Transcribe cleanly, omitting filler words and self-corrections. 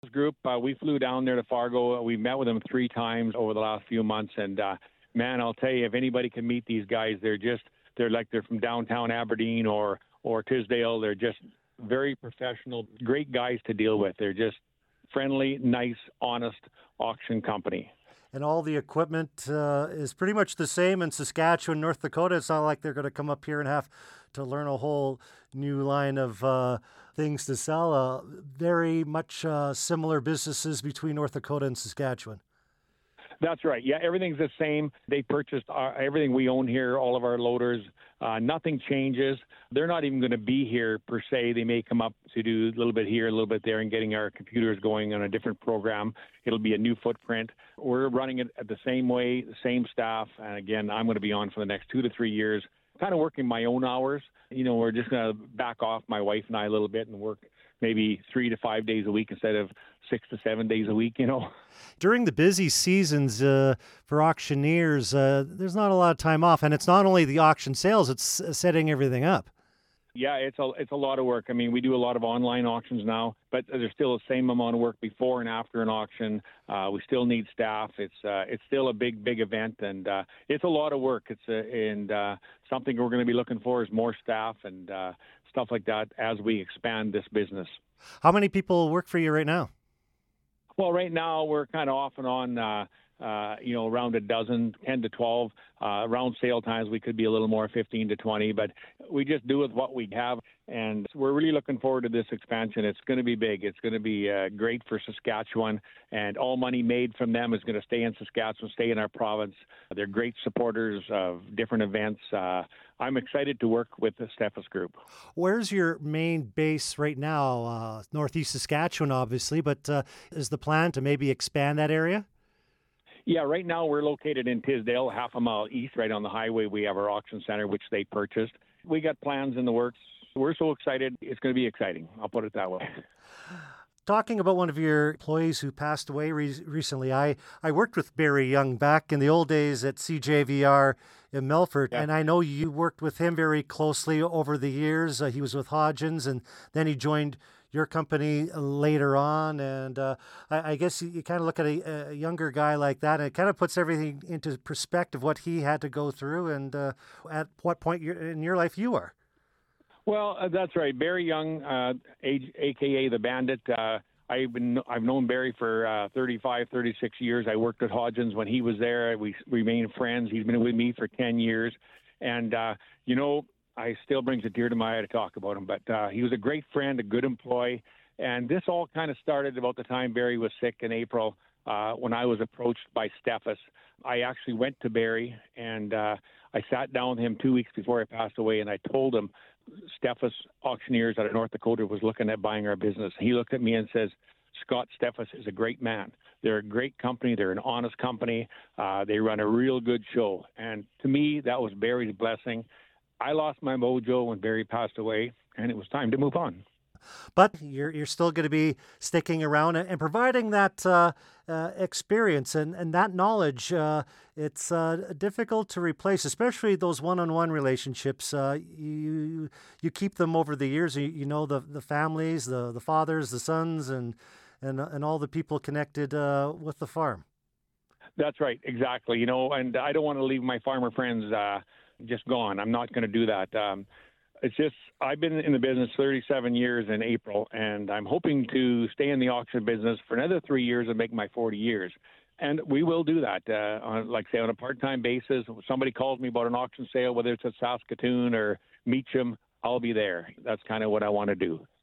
Group, we flew down there to Fargo. We met with them 3 times over the last few months, and man, I'll tell you, if anybody can meet these guys, they're from downtown Aberdeen or Tisdale. They're just very professional, great guys to deal with. They're just friendly, nice, honest auction company. And all the equipment is pretty much the same in Saskatchewan, North Dakota. It's not like they're going to come up here and have to learn a whole new line of things to sell. Very much similar businesses between North Dakota and Saskatchewan. That's right. Yeah, everything's the same. They purchased everything we own here, all of our loaders. Nothing changes. They're not even going to be here per se. They may come up to do a little bit here, a little bit there, and getting our computers going on a different program. It'll be a new footprint. We're running it the same way, the same staff. And again, I'm going to be on for the next 2 to 3 years, kind of working my own hours. We're just going to back off, my wife and I, a little bit and work maybe 3 to 5 days a week instead of 6 to 7 days a week, During the busy seasons for auctioneers, there's not a lot of time off. And it's not only the auction sales, it's setting everything up. Yeah, it's a lot of work. I mean, we do a lot of online auctions now, but there's still the same amount of work before and after an auction. We still need staff. It's still a big event, and it's a lot of work. Something we're going to be looking for is more staff and stuff like that as we expand this business. How many people work for you right now? Well, right now we're kind of off and on. Around a dozen, 10 to 12. Around sale times, we could be a little more, 15 to 20, but we just do with what we have. And we're really looking forward to this expansion. It's going to be big. It's going to be great for Saskatchewan, and all money made from them is going to stay in Saskatchewan, stay in our province. They're great supporters of different events. I'm excited to work with the Steffes Group. Where's your main base right now? Northeast Saskatchewan, obviously, but is the plan to maybe expand that area? Yeah, right now we're located in Tisdale, half a mile east, right on the highway. We have our auction center, which they purchased. We got plans in the works. We're so excited. It's going to be exciting. I'll put it that way. Talking about one of your employees who passed away recently, I worked with Barry Young back in the old days at CJVR in Melfort, yeah. And I know you worked with him very closely over the years. He was with Hodgins, and then he joined your company later on, and I guess you kind of look at a younger guy like that, and it kind of puts everything into perspective, what he had to go through, and at what point in your life you are. Well, that's right. Barry Young, a.k.a. the Bandit. I've known Barry for 35, 36 years. I worked at Hodgins when he was there. We remained friends. He's been with me for 10 years, and I still brings a tear to my eye to talk about him, but he was a great friend, a good employee, and this all kind of started about the time Barry was sick in April when I was approached by Steffes. I actually went to Barry, and I sat down with him 2 weeks before I passed away, and I told him Steffes Auctioneers out of North Dakota was looking at buying our business. He looked at me and says, Scott Steffes is a great man. They're a great company. They're an honest company. They run a real good show, and to me, that was Barry's blessing. I lost my mojo when Barry passed away, and it was time to move on. But you're still going to be sticking around and providing that experience and that knowledge. It's difficult to replace, especially those one-on-one relationships. You keep them over the years. You know the families, the fathers, the sons, and all the people connected with the farm. That's right, exactly. And I don't want to leave my farmer friends just gone. I'm not going to do that. It's just I've been in the business 37 years in April, and I'm hoping to stay in the auction business for another 3 years and make my 40 years. And we will do that, on a part-time basis. If somebody calls me about an auction sale, whether it's at Saskatoon or Meacham, I'll be there. That's kind of what I want to do.